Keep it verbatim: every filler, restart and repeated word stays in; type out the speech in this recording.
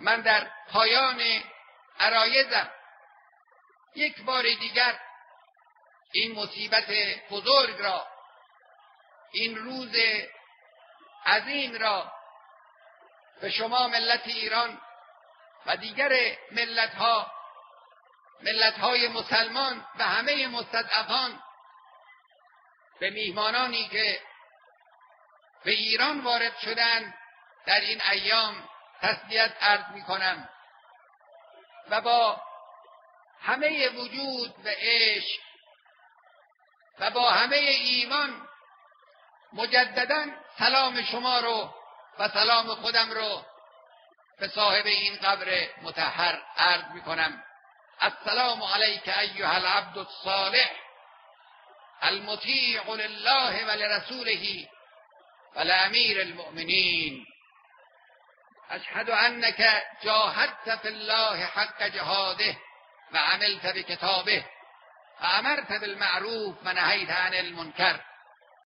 من در پایان عرایضم یک بار دیگر این مصیبت بزرگ را، این روز عظیم را به شما ملت ایران و دیگر ملت‌ها، ملت‌های مسلمان و همه مستضعفان، به میهمانانی که به ایران وارد شدند در این ایام تسلیت عرض می‌کنم و با همه وجود و عشق و با همه ایمان مجددا سلام شما رو و سلام خودم رو به صاحب این قبر مطهر عرض می‌کنم. السلام علیک ایها العبد الصالح المطیع لله و لرسوله و لامیر المؤمنین. اشهد انک جاهدت فی الله حق جهاده و عملت بکتابه و امرت بالمعروف و نهیت عن المنکر